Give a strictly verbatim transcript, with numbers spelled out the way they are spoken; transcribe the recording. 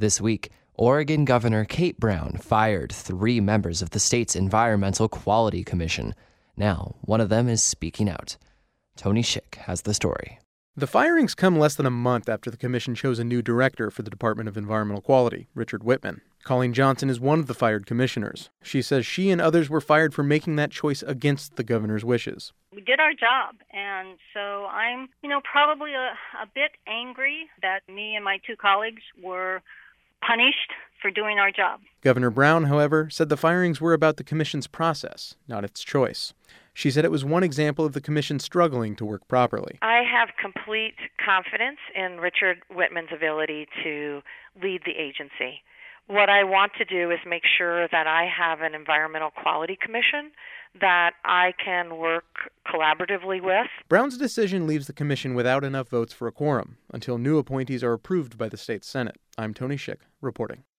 This week, Oregon Governor Kate Brown fired three members of the state's Environmental Quality Commission. Now, one of them is speaking out. Tony Schick has the story. The firings come less than a month after the commission chose a new director for the Department of Environmental Quality, Richard Whitman. Colleen Johnson is one of the fired commissioners. She says she and others were fired for making that choice against the governor's wishes. We did our job, and so I'm, you know, probably a, a bit angry that me and my two colleagues were punished for doing our job. Governor Brown, however, said the firings were about the commission's process, not its choice. She said it was one example of the commission struggling to work properly. I have complete confidence in Richard Whitman's ability to lead the agency. What I want to do is make sure that I have an environmental quality commission that I can work collaboratively with. Brown's decision leaves the commission without enough votes for a quorum until new appointees are approved by the state Senate. I'm Tony Schick, reporting.